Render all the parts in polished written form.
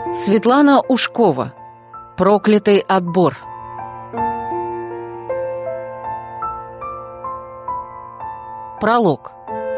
Светлана Ушкова. Проклятый отбор. Пролог.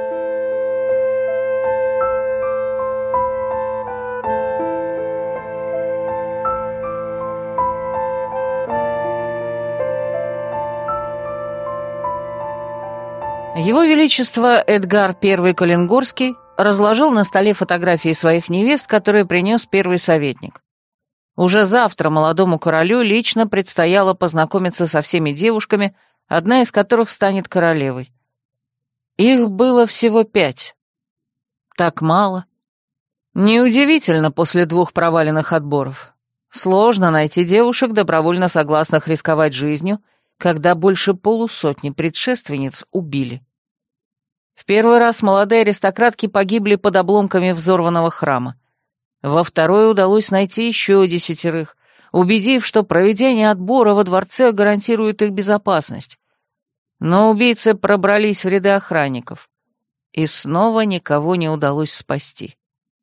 Его Величество Эдгар I Каллингорский разложил на столе фотографии своих невест, которые принес первый советник. Уже завтра молодому королю лично предстояло познакомиться со всеми девушками, одна из которых станет королевой. Их было всего 5. Так мало. Неудивительно после 2 проваленных отборов. Сложно найти девушек, добровольно согласных рисковать жизнью, когда больше полусотни предшественниц убили. В первый раз молодые аристократки погибли под обломками взорванного храма. Во второй удалось найти еще 10, убедив, что проведение отбора во дворце гарантирует их безопасность. Но убийцы пробрались в ряды охранников, и снова никого не удалось спасти.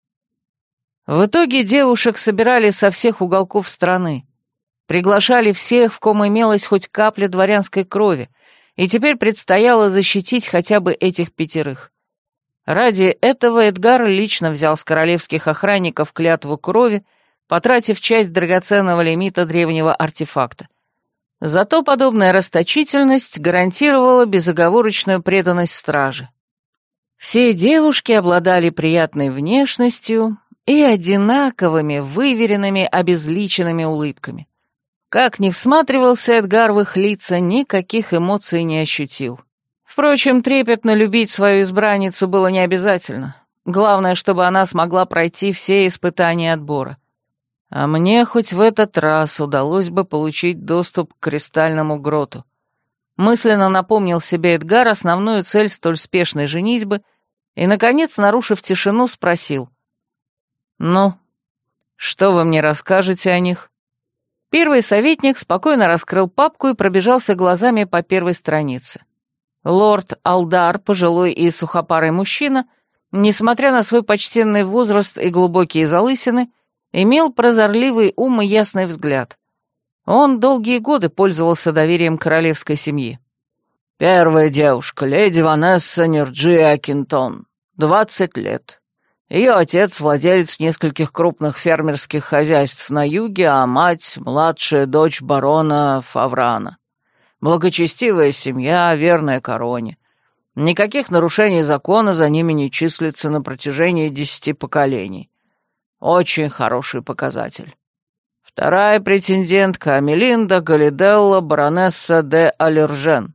В итоге девушек собирали со всех уголков страны, приглашали всех, в ком имелась хоть капля дворянской крови, и теперь предстояло защитить хотя бы этих 5. Ради этого Эдгар лично взял с королевских охранников клятву крови, потратив часть драгоценного лимита древнего артефакта. Зато подобная расточительность гарантировала безоговорочную преданность страже. Все девушки обладали приятной внешностью и одинаковыми, выверенными, обезличенными улыбками. Как ни всматривался Эдгар в их лица, никаких эмоций не ощутил. Впрочем, трепетно любить свою избранницу было не обязательно. Главное, чтобы она смогла пройти все испытания отбора. А мне хоть в этот раз удалось бы получить доступ к кристальному гроту. Мысленно напомнил себе Эдгар основную цель столь спешной женитьбы и, наконец, нарушив тишину, спросил: «Ну, что вы мне расскажете о них?» Первый советник спокойно раскрыл папку и пробежался глазами по первой странице. Лорд Алдар, пожилой и сухопарый мужчина, несмотря на свой почтенный возраст и глубокие залысины, имел прозорливый ум и ясный взгляд. Он долгие годы пользовался доверием королевской семьи. «Первая девушка, леди Ванесса Нерджия Акинтон, 20 лет. Ее отец — владелец нескольких крупных фермерских хозяйств на юге, а мать — младшая дочь барона Фаврана. Благочестивая семья, верная короне. Никаких нарушений закона за ними не числится на протяжении 10 поколений. Очень хороший показатель. Вторая претендентка — Амелинда Галиделла, баронесса де Алержен.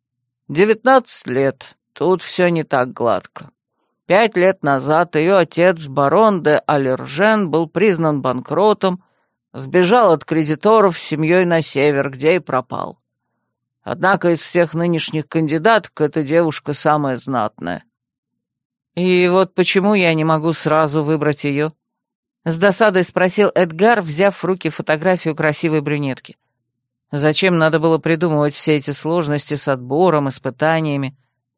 19 лет, тут все не так гладко. 5 лет назад ее отец, барон де Алержен, был признан банкротом, сбежал от кредиторов с семьей на север, где и пропал. Однако из всех нынешних кандидаток эта девушка самая знатная. И вот почему я не могу сразу выбрать ее? С досадой спросил Эдгар, взяв в руки фотографию красивой брюнетки. Зачем надо было придумывать все эти сложности с отбором, испытаниями?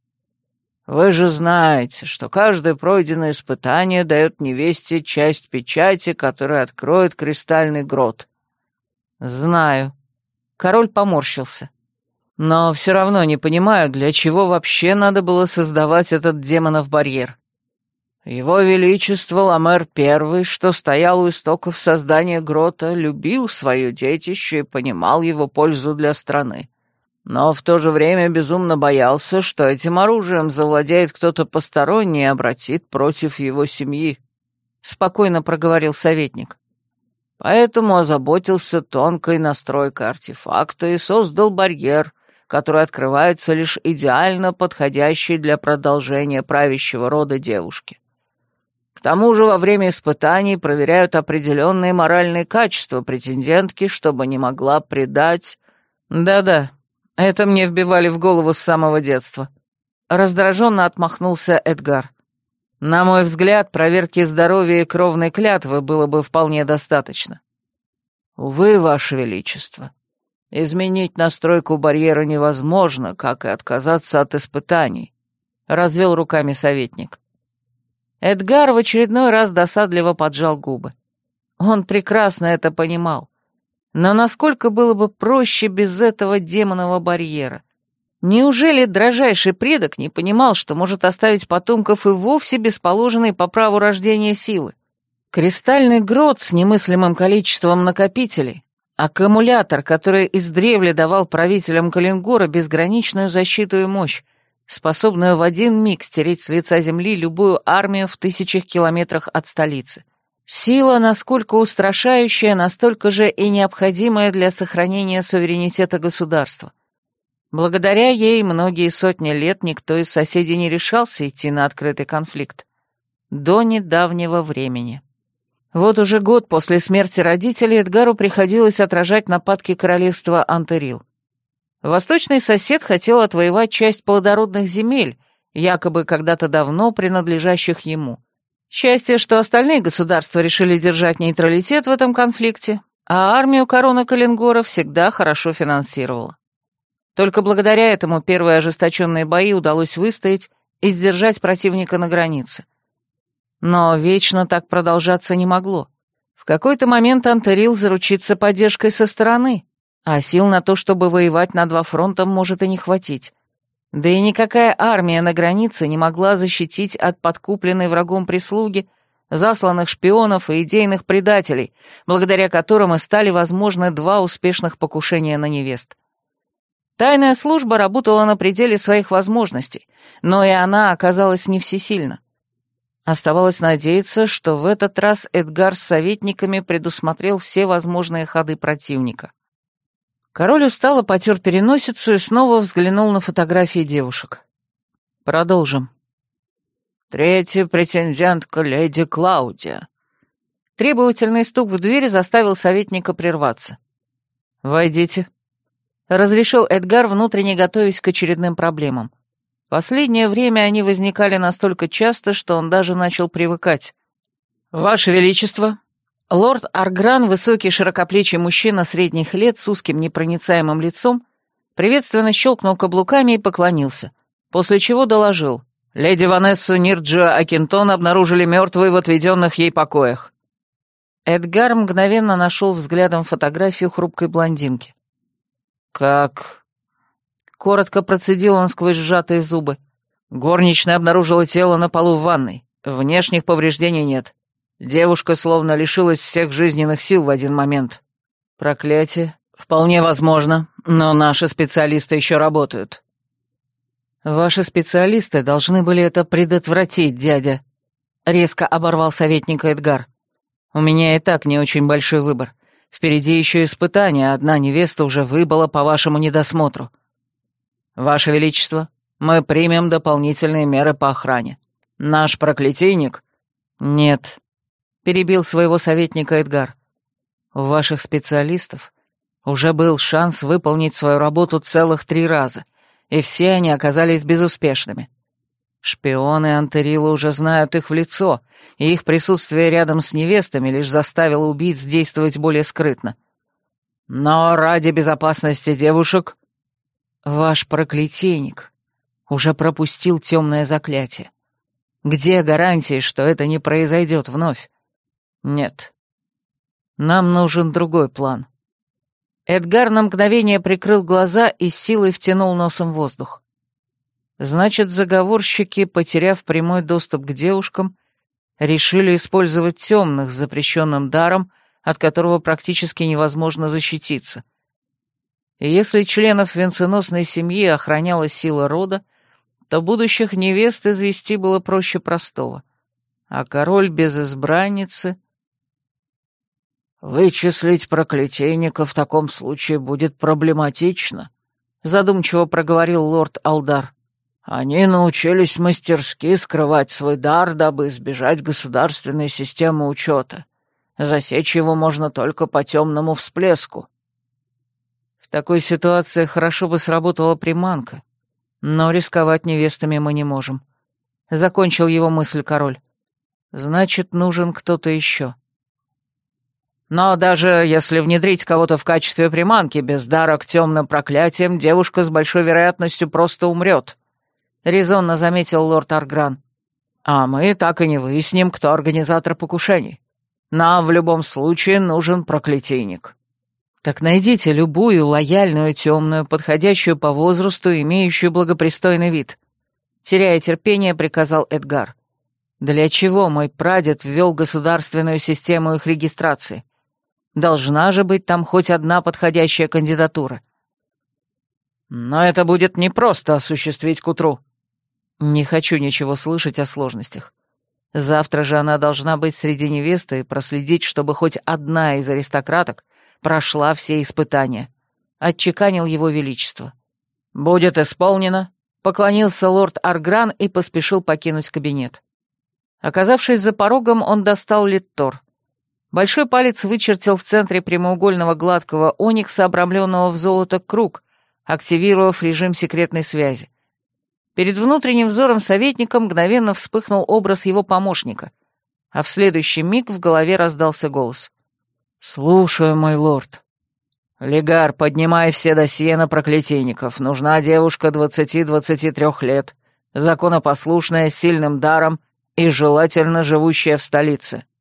Вы же знаете, что каждое пройденное испытание дает невесте часть печати, которая откроет кристальный грот. Знаю. Король поморщился. Но все равно не понимаю, для чего вообще надо было создавать этот демонов барьер. Его Величество Ламер I, что стоял у истоков создания грота, любил свое детище и понимал его пользу для страны. Но в то же время безумно боялся, что этим оружием завладеет кто-то посторонний и обратит против его семьи. Спокойно проговорил советник. Поэтому озаботился тонкой настройкой артефакта и создал барьер, который открывается лишь идеально подходящей для продолжения правящего рода девушки. К тому же во время испытаний проверяют определенные моральные качества претендентки, чтобы не могла предать... Да-да. Это мне вбивали в голову с самого детства. Раздраженно отмахнулся Эдгар. На мой взгляд, проверки здоровья и кровной клятвы было бы вполне достаточно. Увы, Ваше Величество, изменить настройку барьера невозможно, как и отказаться от испытаний, развел руками советник. Эдгар в очередной раз досадливо поджал губы. Он прекрасно это понимал. Но насколько было бы проще без этого демонового барьера? Неужели дрожайший предок не понимал, что может оставить потомков и вовсе без положенной по праву рождения силы? Кристальный грот с немыслимым количеством накопителей, аккумулятор, который издревле давал правителям Калингора безграничную защиту и мощь, способную в один миг стереть с лица земли любую армию в 1000 километрах от столицы. Сила, насколько устрашающая, настолько же и необходимая для сохранения суверенитета государства. Благодаря ей многие сотни лет никто из соседей не решался идти на открытый конфликт. До недавнего времени. Вот уже год после смерти родителей Эдгару приходилось отражать нападки королевства Антерил. Восточный сосед хотел отвоевать часть плодородных земель, якобы когда-то давно принадлежащих ему. Счастье, что остальные государства решили держать нейтралитет в этом конфликте, а армию короны Калингора всегда хорошо финансировала. Только благодаря этому первые ожесточенные бои удалось выстоять и сдержать противника на границе. Но вечно так продолжаться не могло. В какой-то момент Антерил заручится поддержкой со стороны, а сил на то, чтобы воевать на 2 фронта, может и не хватить. Да и никакая армия на границе не могла защитить от подкупленной врагом прислуги, засланных шпионов и идейных предателей, благодаря которым и стали возможны 2 успешных покушения на невест. Тайная служба работала на пределе своих возможностей, но и она оказалась не всесильна. Оставалось надеяться, что в этот раз Эдгар с советниками предусмотрел все возможные ходы противника. Король устало потер переносицу и снова взглянул на фотографии девушек. Продолжим. 3-я претендентка леди Клаудия. Требовательный стук в дверь заставил советника прерваться. «Войдите», — разрешил Эдгар, внутренне готовясь к очередным проблемам. Последнее время они возникали настолько часто, что он даже начал привыкать. «Ваше Величество!» Лорд Аргран, высокий широкоплечий мужчина средних лет с узким непроницаемым лицом, приветственно щелкнул каблуками и поклонился, после чего доложил. «Леди Ванессу Нирджио Акинтон обнаружили мертвой в отведенных ей покоях». Эдгар мгновенно нашел взглядом фотографию хрупкой блондинки. «Как?» Коротко процедил он сквозь сжатые зубы. Горничная обнаружила тело на полу в ванной. Внешних повреждений нет. Девушка словно лишилась всех жизненных сил в один момент. Проклятие. Вполне возможно, но наши специалисты еще работают. Ваши специалисты должны были это предотвратить, дядя. Резко оборвал советника Эдгар. У меня и так не очень большой выбор. Впереди еще испытания, одна невеста уже выбыла по вашему недосмотру. Ваше Величество, мы примем дополнительные меры по охране. Наш проклятийник... Нет, перебил своего советника Эдгар. У ваших специалистов уже был шанс выполнить свою работу целых 3 раза, и все они оказались безуспешными. Шпионы Антерила уже знают их в лицо, и их присутствие рядом с невестами лишь заставило убийц действовать более скрытно. Но ради безопасности девушек... Ваш проклятийник уже пропустил темное заклятие. Где гарантии, что это не произойдет вновь? Нет. Нам нужен другой план. Эдгар на мгновение прикрыл глаза и с силой втянул носом воздух. Значит, заговорщики, потеряв прямой доступ к девушкам, решили использовать темных с запрещенным даром, от которого практически невозможно защититься. И если членов венценосной семьи охраняла сила рода, то будущих невест извести было проще простого. А король без избранницы... «Вычислить проклятийника в таком случае будет проблематично», — задумчиво проговорил лорд Алдар. «Они научились мастерски скрывать свой дар, дабы избежать государственной системы учета. Засечь его можно только по темному всплеску». В такой ситуации хорошо бы сработала приманка, но рисковать невестами мы не можем. Закончил его мысль король. Значит, нужен кто-то еще. Но даже если внедрить кого-то в качестве приманки без дара к темным проклятиям, девушка с большой вероятностью просто умрет, резонно заметил лорд Аргран. А мы так и не выясним, кто организатор покушений. Нам в любом случае нужен проклятийник». «Так найдите любую лояльную, темную, подходящую по возрасту, имеющую благопристойный вид», — теряя терпение, приказал Эдгар. «Для чего мой прадед ввел государственную систему их регистрации? Должна же быть там хоть одна подходящая кандидатура». «Но это будет непросто осуществить к утру». «Не хочу ничего слышать о сложностях. Завтра же она должна быть среди невест и проследить, чтобы хоть одна из аристократок прошла все испытания», — отчеканил его величество. «Будет исполнено», — поклонился лорд Аргран и поспешил покинуть кабинет. Оказавшись за порогом, он достал литтор. Большой палец вычертил в центре прямоугольного гладкого оникса, обрамленного в золото, круг, активировав режим секретной связи. Перед внутренним взором советника мгновенно вспыхнул образ его помощника, а в следующий миг в голове раздался голос. «Слушаю, мой лорд». «Легар, поднимай все досье на проклятийников. Нужна девушка 20-23 лет, законопослушная, с сильным даром и желательно живущая в столице».